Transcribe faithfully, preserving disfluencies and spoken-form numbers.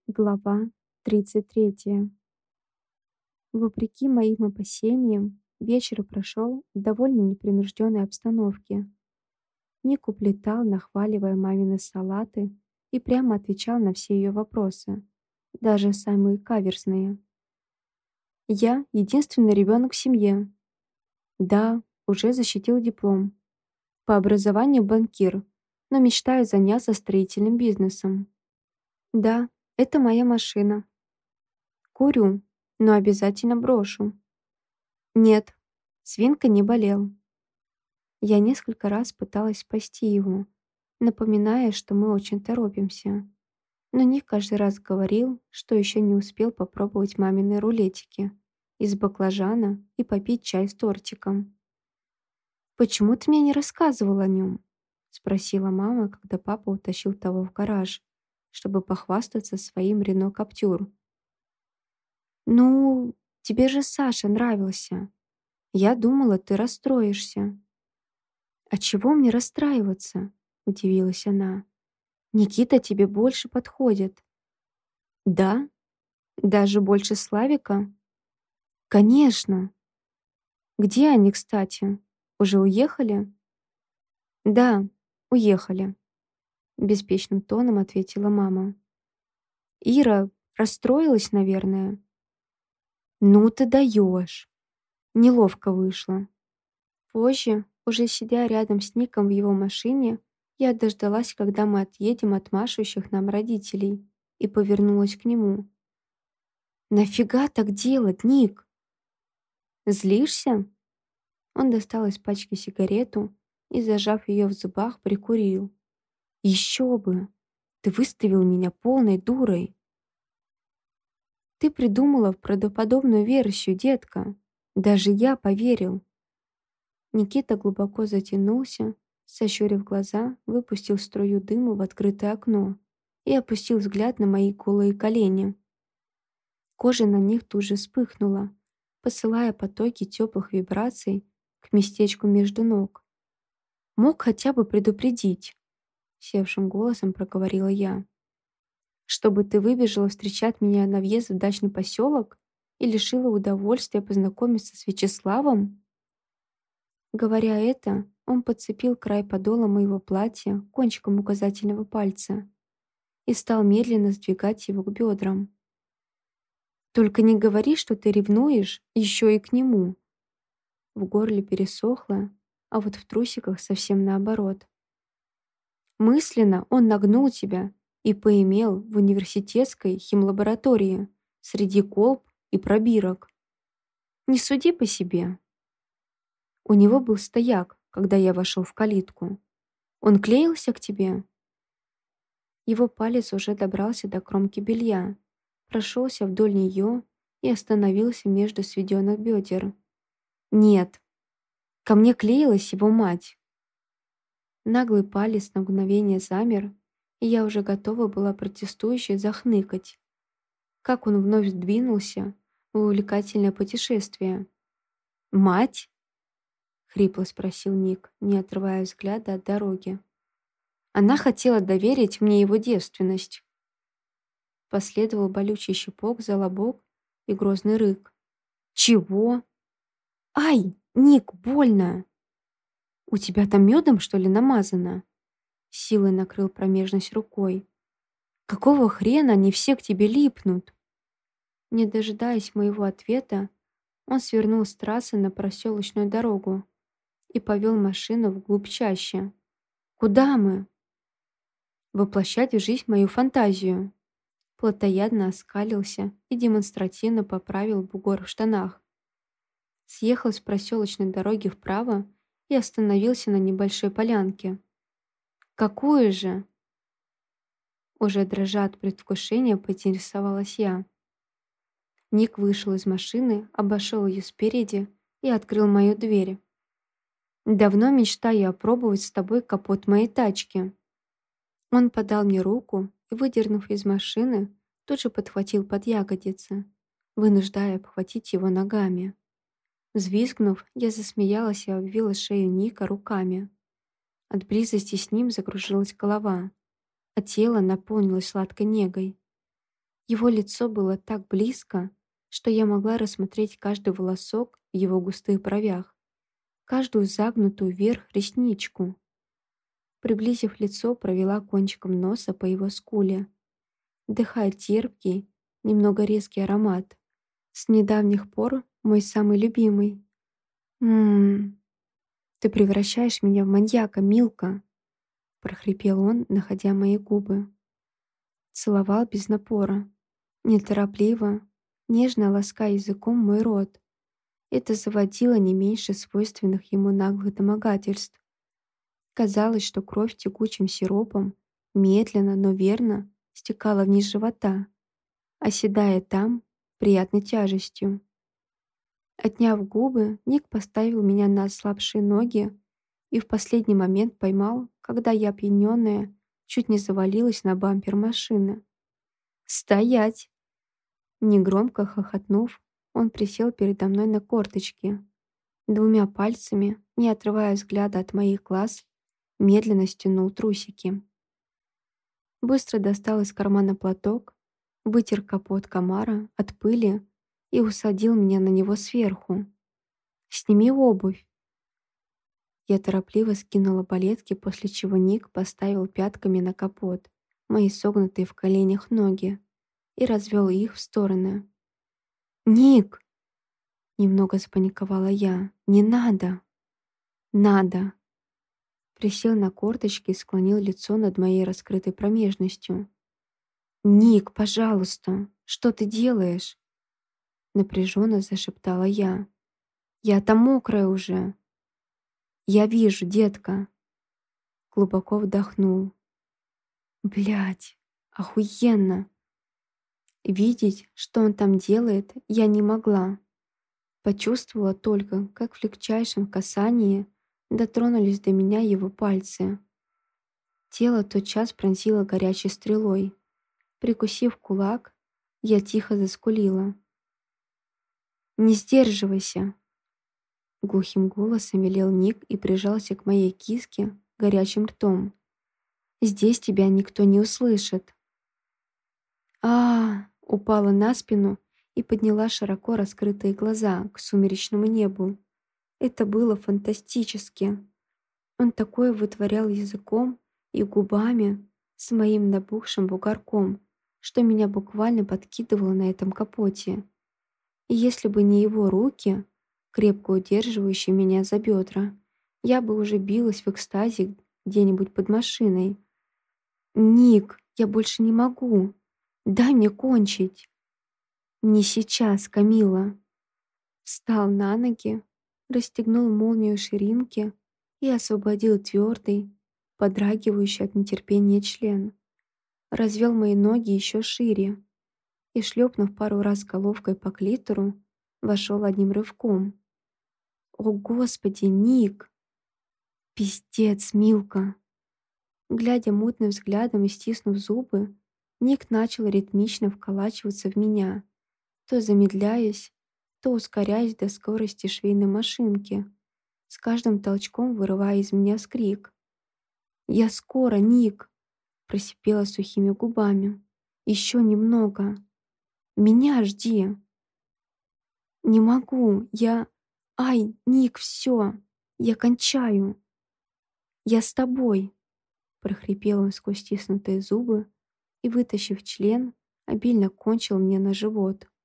Глава тридцать третья. Вопреки моим опасениям, вечер прошел в довольно непринужденной обстановке. Ник уплетал, нахваливая мамины салаты, и прямо отвечал на все ее вопросы, даже самые каверзные. Я единственный ребенок в семье. Да, уже защитил диплом. По образованию банкир, но мечтаю заняться строительным бизнесом. Да, это моя машина. Курю, но обязательно брошу. Нет, свинка не болел. Я несколько раз пыталась спасти его, напоминая, что мы очень торопимся. Но Ник каждый раз говорил, что еще не успел попробовать мамины рулетики из баклажана и попить чай с тортиком. «Почему ты мне не рассказывал о нем?» — спросила мама, когда папа утащил того в гараж, чтобы похвастаться своим Рено Каптюр. «Ну, тебе же Саша нравился. Я думала, ты расстроишься». «А чего мне расстраиваться?» — удивилась она. «Никита тебе больше подходит». «Да? Даже больше Славика?» «Конечно!» «Где они, кстати? Уже уехали?» «Да, уехали», — беспечным тоном ответила мама. «Ира расстроилась, наверное?» «Ну ты даешь!» Неловко вышло. Позже, уже сидя рядом с Ником в его машине, я дождалась, когда мы отъедем от машущих нам родителей, и повернулась к нему. «Нафига так делать, Ник?» «Злишься?» Он достал из пачки сигарету и, зажав ее в зубах, прикурил. «Еще бы! Ты выставил меня полной дурой!» «Ты придумала правдоподобную версию, детка. Даже я поверил». Никита глубоко затянулся, сощурив глаза, выпустил струю дыма в открытое окно и опустил взгляд на мои голые колени. Кожа на них тут же вспыхнула, посылая потоки теплых вибраций к местечку между ног. «Мог хотя бы предупредить», — севшим голосом проговорила я. «Чтобы ты выбежала встречать меня на въезд в дачный поселок и лишила удовольствия познакомиться с Вячеславом?» Говоря это, он подцепил край подола моего платья кончиком указательного пальца и стал медленно сдвигать его к бедрам. «Только не говори, что ты ревнуешь еще и к нему». В горле пересохло, а вот в трусиках совсем наоборот. Мысленно он нагнул тебя и поимел в университетской химлаборатории среди колб и пробирок. Не суди по себе. У него был стояк, когда я вошел в калитку. Он клеился к тебе? Его палец уже добрался до кромки белья, прошелся вдоль нее и остановился между сведенных бедер. Нет, ко мне клеилась его мать. Наглый палец на мгновение замер, и я уже готова была протестующе захныкать. Как он вновь сдвинулся в увлекательное путешествие. «Мать?» — хрипло спросил Ник, не отрывая взгляда от дороги. Она хотела доверить мне его девственность. Последовал болючий щипок за лобок и грозный рык. «Чего? Ай, Ник, больно! У тебя там медом, что ли, намазано?» Силой накрыл промежность рукой. «Какого хрена они все к тебе липнут?» Не дожидаясь моего ответа, он свернул с трассы на проселочную дорогу и повел машину вглубь чаще. «Куда мы?» «Воплощать в жизнь мою фантазию». Плотоядно оскалился и демонстративно поправил бугор в штанах. Съехал с проселочной дороги вправо и остановился на небольшой полянке. «Какую же?» Уже дрожа от предвкушения, поинтересовалась я. Ник вышел из машины, обошел ее спереди и открыл мою дверь. «Давно мечтаю опробовать с тобой капот моей тачки». Он подал мне руку и, выдернув из машины, тут же подхватил под ягодицы, вынуждая обхватить его ногами. Взвизгнув, я засмеялась и обвила шею Ника руками. От близости с ним закружилась голова, а тело наполнилось сладкой негой. Его лицо было так близко, что я могла рассмотреть каждый волосок в его густых бровях, каждую загнутую вверх ресничку. Приблизив лицо, провела кончиком носа по его скуле, вдыхая терпкий, немного резкий аромат. С недавних пор мой самый любимый. «Ммм, ты превращаешь меня в маньяка, Милка!» — прохрипел он, находя мои губы. Целовал без напора, неторопливо, нежно лаская языком мой рот. Это заводило не меньше свойственных ему наглых домогательств. Казалось, что кровь текучим сиропом медленно, но верно стекала вниз живота, оседая там приятной тяжестью. Отняв губы, Ник поставил меня на ослабшие ноги и в последний момент поймал, когда я, опьянённая, чуть не завалилась на бампер машины. «Стоять!» Негромко хохотнув, он присел передо мной на корточки, двумя пальцами, не отрывая взгляда от моих глаз, медленно стянул трусики. Быстро достал из кармана платок, вытер капот комара от пыли и усадил меня на него сверху. «Сними обувь!» Я торопливо скинула балетки, после чего Ник поставил пятками на капот мои согнутые в коленях ноги и развел их в стороны. «Ник!» — немного запаниковала я. «Не надо!» «Надо!» Присел на корточки и склонил лицо над моей раскрытой промежностью. «Ник, пожалуйста, что ты делаешь?» Напряженно зашептала я. «Я там мокрая уже!» «Я вижу, детка!» Глубоко вдохнул. Блядь, охуенно! Видеть, что он там делает, я не могла. Почувствовала только, как в легчайшем касании дотронулись до меня его пальцы. Тело тотчас пронзило горячей стрелой. Прикусив кулак, я тихо заскулила. «Не сдерживайся!» Глухим голосом велел Ник и прижался к моей киске горячим ртом. «Здесь тебя никто не услышит!» а, упала на спину и подняла широко раскрытые глаза к сумеречному небу. Это было фантастически. Он такое вытворял языком и губами с моим набухшим бугорком, что меня буквально подкидывало на этом капоте. И если бы не его руки, крепко удерживающие меня за бедра, я бы уже билась в экстазе где-нибудь под машиной. «Ник, я больше не могу. Дай мне кончить!» «Не сейчас, Камила!» Встал на ноги, расстегнул молнию ширинки и освободил твердый, подрагивающий от нетерпения член. Развел мои ноги еще шире и, шлепнув пару раз головкой по клитору, вошел одним рывком. «О, Господи, Ник! Пиздец, Милка!» Глядя мутным взглядом и стиснув зубы, Ник начал ритмично вколачиваться в меня, то замедляясь, то ускоряясь до скорости швейной машинки, с каждым толчком вырывая из меня вскрик. «Я скоро, Ник!» — просипела сухими губами. «Еще немного! Меня жди!» «Не могу! Я... Ай, Ник, все! Я кончаю!» «Я с тобой!» — прохрипел он сквозь стиснутые зубы и, вытащив член, обильно кончил мне на живот.